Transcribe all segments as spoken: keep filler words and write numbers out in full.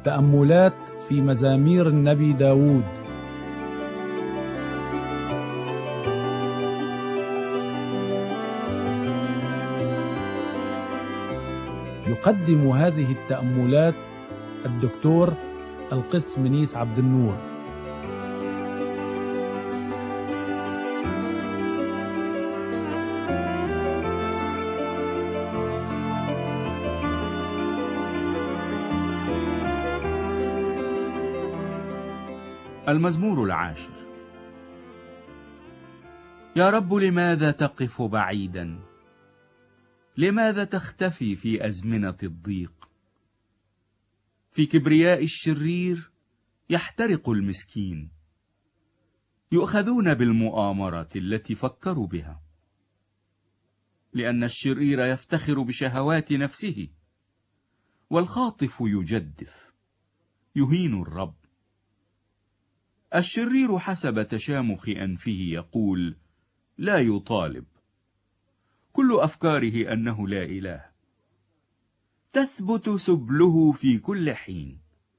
تأملات في مزامير النبي داود. يقدم هذه التأملات الدكتور القس منيس عبد النور. المزمور العاشر. يا رب، لماذا تقف بعيدا؟ لماذا تختفي في أزمنة الضيق؟ في كبرياء الشرير يحترق المسكين، يؤخذون بالمؤامرة التي فكروا بها، لأن الشرير يفتخر بشهوات نفسه، والخاطف يجدف يهين الرب. الشرير حسب تشامخ أنفه يقول: لا يطالب. كل أفكاره أنه لا إله. تثبت سبله في كل حين،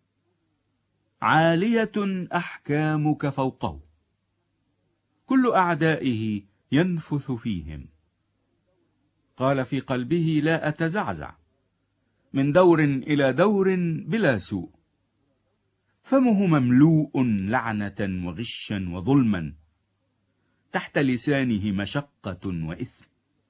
عالية أحكامك فوقه. كل أعدائه ينفث فيهم. قال في قلبه: لا أتزعزع، من دور إلى دور بلا سوء. فمه مملوء لعنة وغشا وظلما، تحت لسانه مشقة وإثم.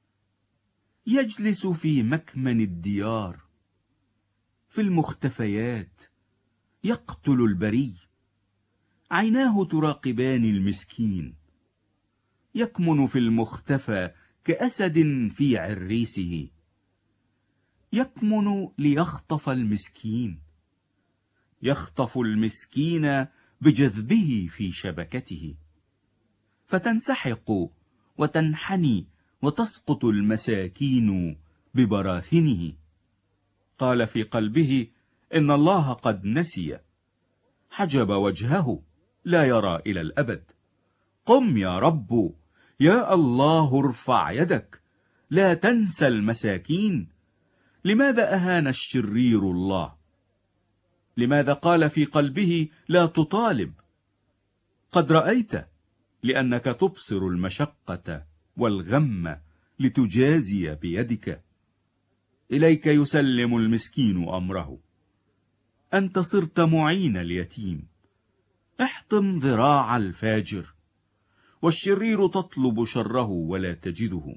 يجلس في مكمن الديار، في المختفيات يقتل البري. عيناه تراقبان المسكين، يكمن في المختفى كأسد في عريسه. يكمن ليخطف المسكين، يخطف المسكين بجذبه في شبكته، فتنسحق وتنحني وتسقط المساكين ببراثنه. قال في قلبه: إن الله قد نسي، حجب وجهه لا يرى إلى الأبد. قم يا رب، يا الله ارفع يدك، لا تنسى المساكين. لماذا أهان الشرير الله؟ لماذا قال في قلبه: لا تطالب؟ قد رأيت، لأنك تبصر المشقة والغم لتجازي بيدك. إليك يسلم المسكين أمره. أنت صرت معين اليتيم. احطم ذراع الفاجر، والشرير تطلب شره ولا تجده.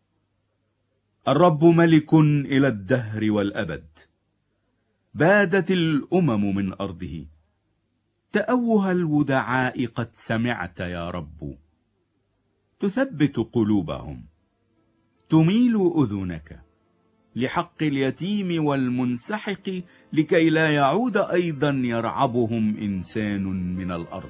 الرب ملك إلى الدهر والأبد. بادت الأمم من أرضه. تأوه الودعاء قد سمعت يا رب. تثبت قلوبهم. تميل أذنك لحق اليتيم والمنسحق، لكي لا يعود أيضا يرعبهم إنسان من الأرض.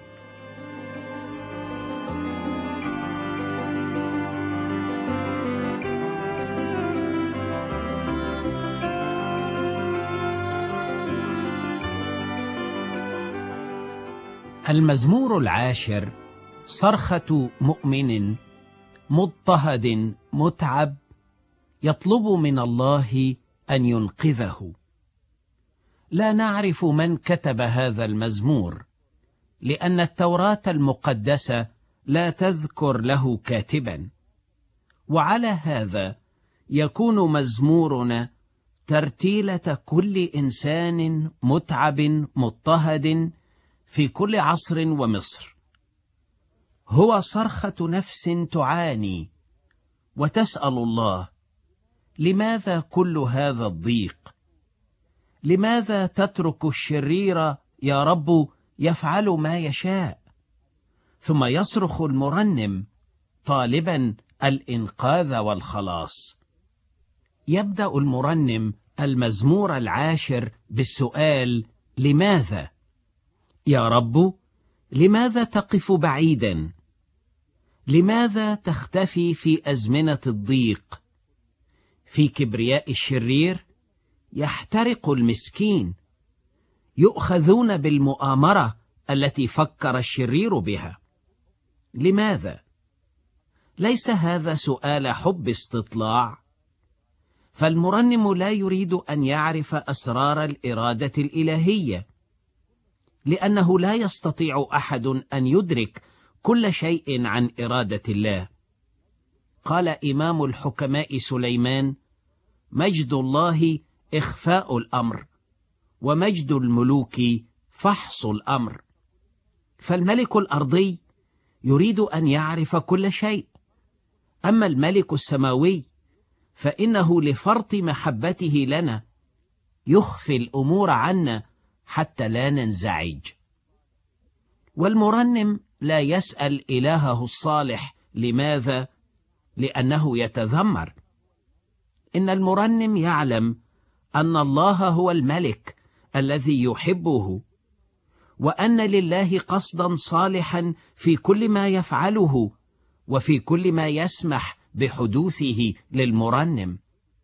المزمور العاشر صرخة مؤمن مضطهد متعب يطلب من الله أن ينقذه. لا نعرف من كتب هذا المزمور، لأن التوراة المقدسة لا تذكر له كاتبا، وعلى هذا يكون مزمورنا ترتيلة كل إنسان متعب مضطهد في كل عصر ومصر. هو صرخة نفس تعاني وتسأل الله: لماذا كل هذا الضيق؟ لماذا تترك الشرير يا رب يفعل ما يشاء؟ ثم يصرخ المرنم طالبا الإنقاذ والخلاص. يبدأ المرنم المزمور العاشر بالسؤال: لماذا؟ يا رب، لماذا تقف بعيدا؟ لماذا تختفي في أزمنة الضيق؟ في كبرياء الشرير يحترق المسكين، يؤخذون بالمؤامرة التي فكر الشرير بها. لماذا؟ ليس هذا سؤال حب استطلاع، فالمرنم لا يريد أن يعرف أسرار الإرادة الإلهية، لأنه لا يستطيع أحد أن يدرك كل شيء عن إرادة الله. قال إمام الحكماء سليمان: مجد الله إخفاء الأمر، ومجد الملوك فحص الأمر. فالملك الأرضي يريد أن يعرف كل شيء، أما الملك السماوي فإنه لفرط محبته لنا يخفي الأمور عنا حتى لا ننزعج. والمرنم لا يسأل إلهه الصالح لماذا، لأنه يتذمر. إن المرنم يعلم أن الله هو الملك الذي يحبه، وأن لله قصدا صالحا في كل ما يفعله وفي كل ما يسمح بحدوثه للمرنم.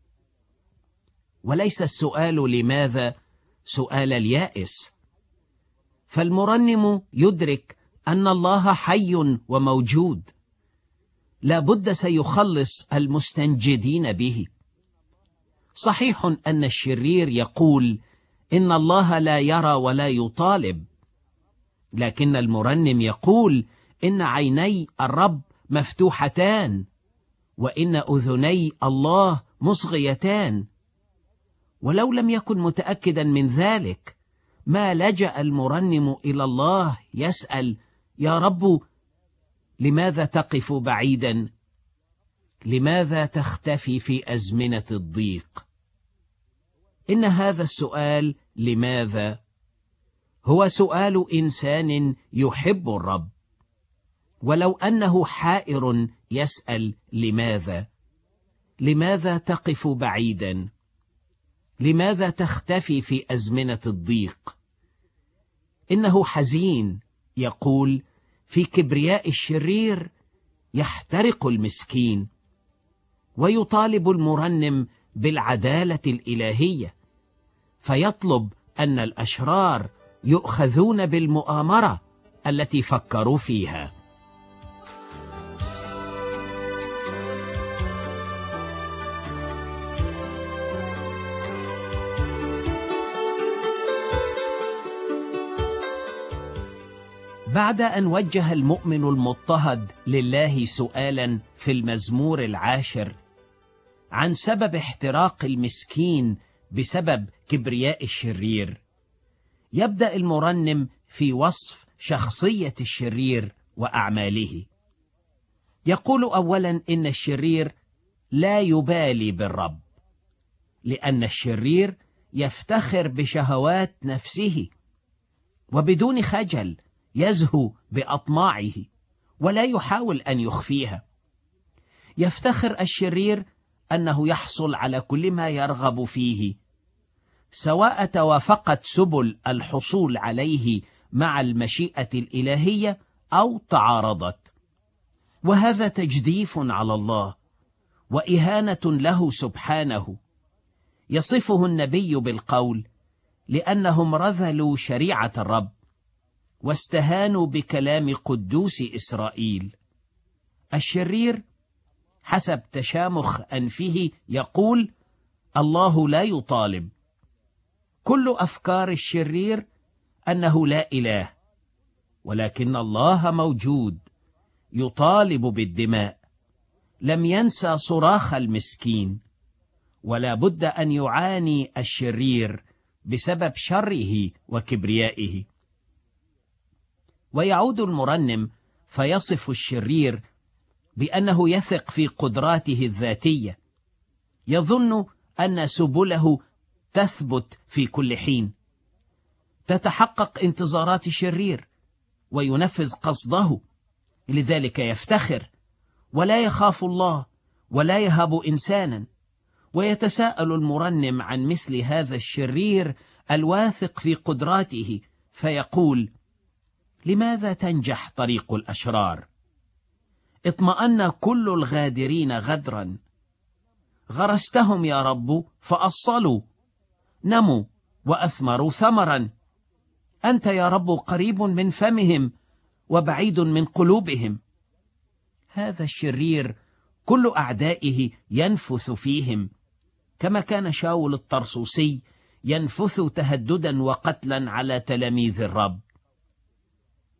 وليس السؤال لماذا سؤال اليائس، فالمرنم يدرك أن الله حي وموجود، لا بد سيخلص المستنجدين به. صحيح أن الشرير يقول إن الله لا يرى ولا يطالب، لكن المرنم يقول إن عيني الرب مفتوحتان، وإن أذني الله مصغيتان. ولو لم يكن متأكدا من ذلك ما لجأ المرنم إلى الله يسأل: يا رب، لماذا تقف بعيدا؟ لماذا تختفي في أزمنة الضيق؟ إن هذا السؤال لماذا هو سؤال إنسان يحب الرب، ولو أنه حائر يسأل لماذا. لماذا تقف بعيدا؟ لماذا تختفي في أزمنة الضيق؟ إنه حزين، يقول: في كبرياء الشرير يحترق المسكين. ويطالب المرنم بالعدالة الإلهية، فيطلب أن الأشرار يؤخذون بالمؤامرة التي فكروا فيها. بعد أن وجه المؤمن المضطهد لله سؤالا في المزمور العاشر عن سبب احتراق المسكين بسبب كبرياء الشرير، يبدأ المرنم في وصف شخصية الشرير وأعماله. يقول أولا إن الشرير لا يبالي بالرب، لأن الشرير يفتخر بشهوات نفسه وبدون خجل يزهو بأطماعه ولا يحاول أن يخفيها. يفتخر الشرير أنه يحصل على كل ما يرغب فيه، سواء توافقت سبل الحصول عليه مع المشيئة الإلهية أو تعارضت. وهذا تجديف على الله وإهانة له سبحانه. يصفه النبي بالقول: لأنهم رذلوا شريعة الرب واستهانوا بكلام قدوس إسرائيل. الشرير حسب تشامخ أنفه يقول: الله لا يطالب. كل أفكار الشرير أنه لا إله، ولكن الله موجود يطالب بالدماء. لم ينسى صراخ المسكين، ولا بد أن يعاني الشرير بسبب شره وكبريائه. ويعود المرنم فيصف الشرير بأنه يثق في قدراته الذاتية، يظن أن سبله تثبت في كل حين، تتحقق انتظارات الشرير وينفذ قصده، لذلك يفتخر ولا يخاف الله ولا يهاب إنسانا. ويتساءل المرنم عن مثل هذا الشرير الواثق في قدراته، فيقول: لماذا تنجح طريق الأشرار؟ اطمأن كل الغادرين غدرا. غرستهم يا رب فأصلوا، نموا وأثمروا ثمرا. أنت يا رب قريب من فمهم وبعيد من قلوبهم. هذا الشرير كل أعدائه ينفث فيهم، كما كان شاول الطرسوسي ينفث تهددا وقتلا على تلاميذ الرب.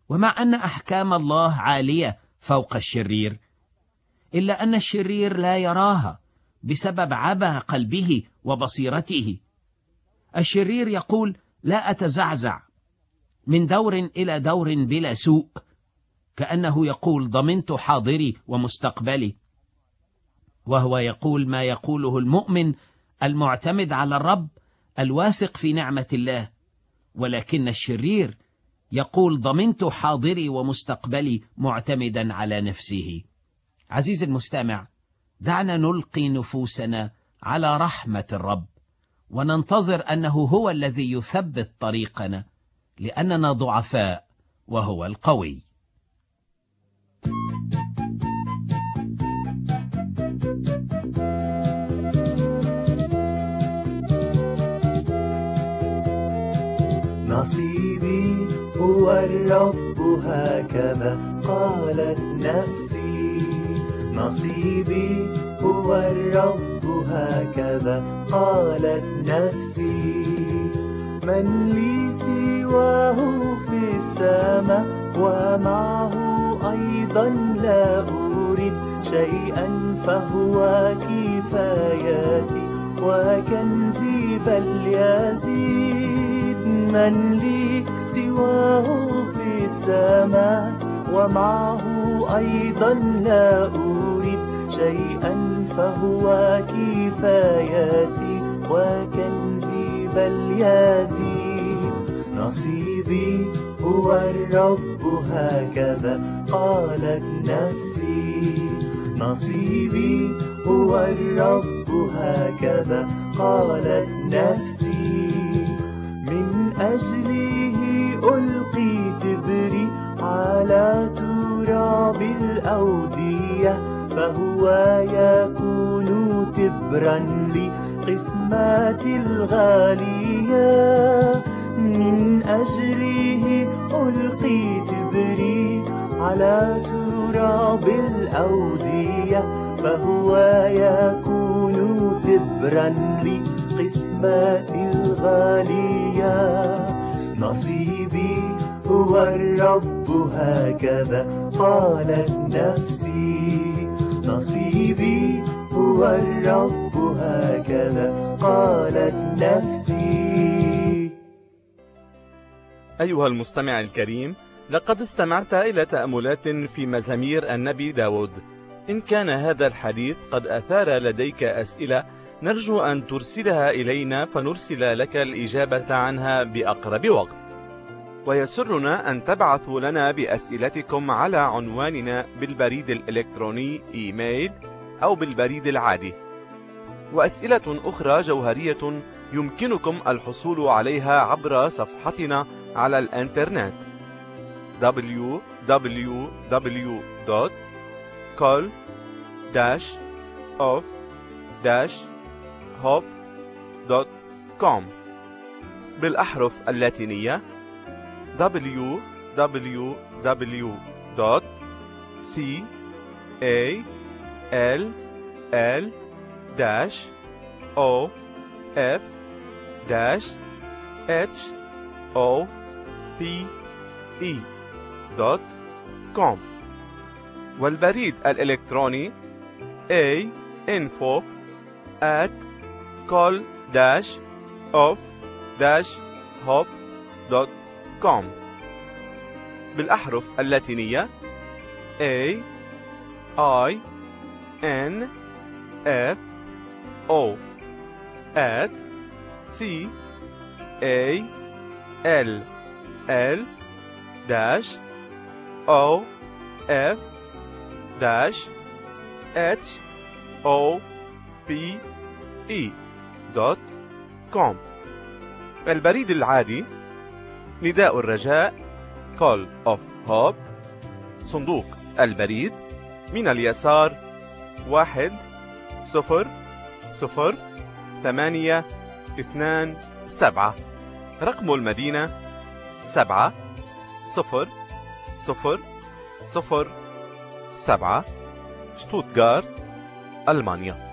ومع أن أحكام الله عالية فوق الشرير، إلا أن الشرير لا يراها بسبب عمى قلبه وبصيرته. الشرير يقول: لا أتزعزع من دور إلى دور بلا سوء، كأنه يقول: ضمنت حاضري ومستقبلي. وهو يقول ما يقوله المؤمن المعتمد على الرب الواثق في نعمة الله. ولكن الشرير يقول: ضمنت حاضري ومستقبلي، معتمدا على نفسه. عزيزي المستمع، دعنا نلقي نفوسنا على رحمة الرب، وننتظر أنه هو الذي يثبت طريقنا، لأننا ضعفاء وهو القوي. نصيبي هو الرب، هكذا قالت نفسي. نصيبي هو الرب، هكذا قالت نفسي. من لي سواه في السماء، ومعه أيضا لا أريد شيئا، فهو كفايتي وكنزي بل يزيد. من لي سواه في السماء، ومعه أيضا لا أريد شيئا، فهو كفايتي وكنزي بل يزيد. نصيبي هو الرب، هكذا قالت نفسي. نصيبي هو الرب، هكذا قالت نفسي. من أجله ألقي تبري على تراب الأودية، فهو يكون تبرا لقسمات الغالية. من أجله ألقي تبري على تراب الأودية، فهو يكون تبرا لقسمات الغالية. نصيبي هو الرب، هكذا قالت نفسي. نصيبي هو الرب، هكذا قالت نفسي. أيها المستمع الكريم، لقد استمعت إلى تأملات في مزامير النبي داود. إن كان هذا الحديث قد أثار لديك أسئلة، نرجو أن ترسلها إلينا فنرسل لك الإجابة عنها بأقرب وقت. ويسرنا أن تبعثوا لنا بأسئلتكم على عنواننا بالبريد الإلكتروني إيميل أو بالبريد العادي. وأسئلة أخرى جوهرية يمكنكم الحصول عليها عبر صفحتنا على الإنترنت دبليو دبليو دبليو دوت كول داش أوف داش هوب دوت كوم بالأحرف اللاتينية دبليو دبليو دبليو دوت سي إيه إل إل داش أو إف داش إتش أو بي إي دوت كوم. والبريد الإلكتروني A info at call dash of dash hop دوت كوم بالأحرف اللاتينية A I N F O at C A L L dash O F dash H O P E دوت كوم. البريد العادي نداء الرجاء Call of Hope، صندوق البريد من اليسار واحد صفر صفر ثمانية اثنان سبعة. رقم المدينة سبعة صفر صفر صفر سبعة، شتوتغارت، ألمانيا.